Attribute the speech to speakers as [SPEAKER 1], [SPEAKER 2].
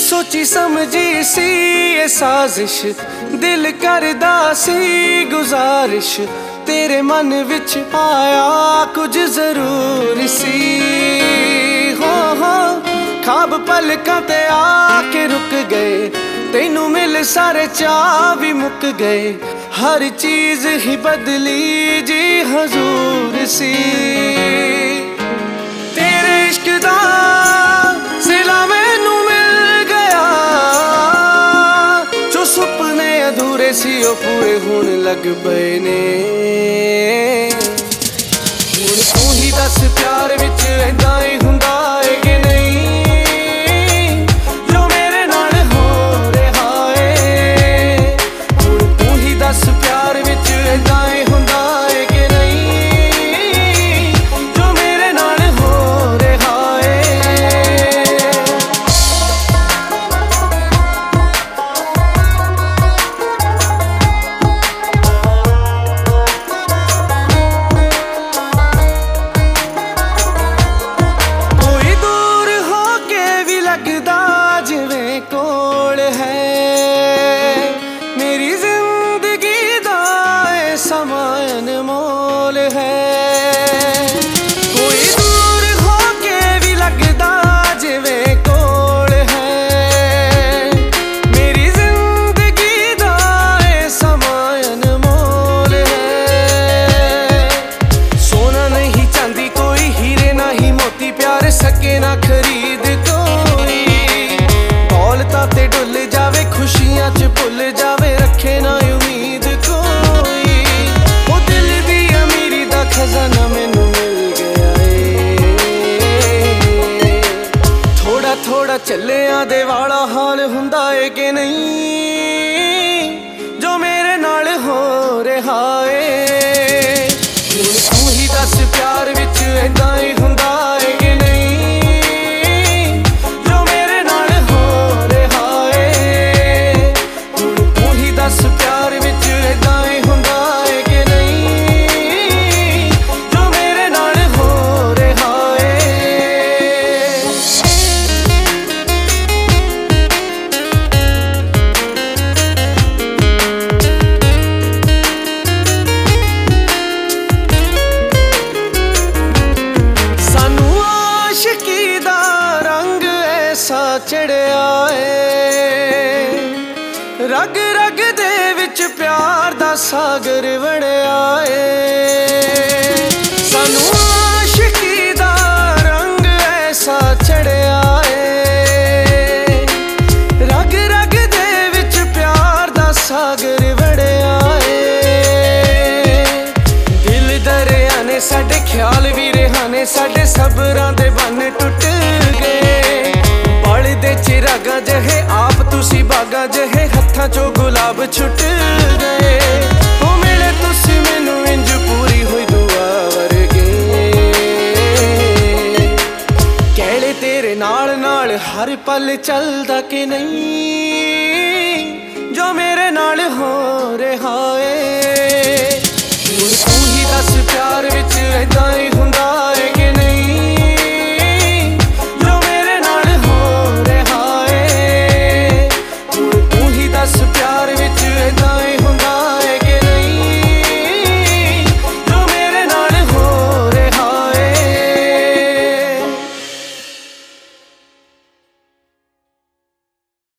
[SPEAKER 1] सोची समझी सी ये साजिश, दिल करदा सी गुजारिश, तेरे मन विच आया कुछ जरूर सी। हो खाब पलकां ते आके रुक गए, तेनू मिल सारे चाह भी मुक गए, हर चीज ही बदली जी हजूर सी। तेरे इश्क दा सिला मैनू मिल गया, जो सुपने अधूरे सी ओ पूरे होण लग पए ने। हुण तू ही दस प्यार विच ऐदां ही हुंदा है कि नहीं, जो मेरे नाल हो रहा है। हुण तू ही दस प्यार विच ऐदां ही हुंदा है कि नहीं, जो मेरे नाल हो रहा है। कोई दूर होके भी लगदा जिवें कोल है, मेरी जिंदगी दा ए समा अनमोल है। कोई दूर होके भी लगदा जिवें कोल है, मेरी जिंदगी दा ए समा अनमोल है। सोना नहीं चांदी कोई, हीरे ना ही मोती, प्यार सके ना खरीद कोई। दौलतां ते डुल जावे, खुशियां च भुल जावे, रखे ना उम्मीद कोई। ओ दिल दी अमीरी दा खजाना मैनू मिल गया ए। थोड़ा थोड़ा चलिया दे वाला हाल हुंदा है कि नहीं, जो मेरे नाल हो रहा है। हुण तू ही दस प्यार विच ऐदां ही हुंदा है कि नहीं, जो मेरे नाल हो रहा है। हुण तू ही दस प्यार विच ऐदां ही हुंदा है कि नहीं, जो मेरे नाल हो रहा है। सानू आशिकी दा रंग ऐसा चढ़िया है, रग रग दे विच प्यार दा सागर वड़िया है। सानू आशिकी दा रंग ऐसा चढ़िया है, रग रग दे विच प्यार दा सागर वड़िया है। दिल दरिया ने साडे ख्याल भी रिहाने, साडे सबरां दे बन टुट गए। बलदे चिरागा जहे आप तुसी बागा जहे, हत्थां चों गुलाब छुट गए। ओ मिले तुसी मैनू इंज पूरी हुई दुआ वर्गे, कहले तेरे नाल नाल हर पल चलदा कि नहीं, जो मेरे नाल हो रहा है। हुण तू ही दस प्यार विच ऐदां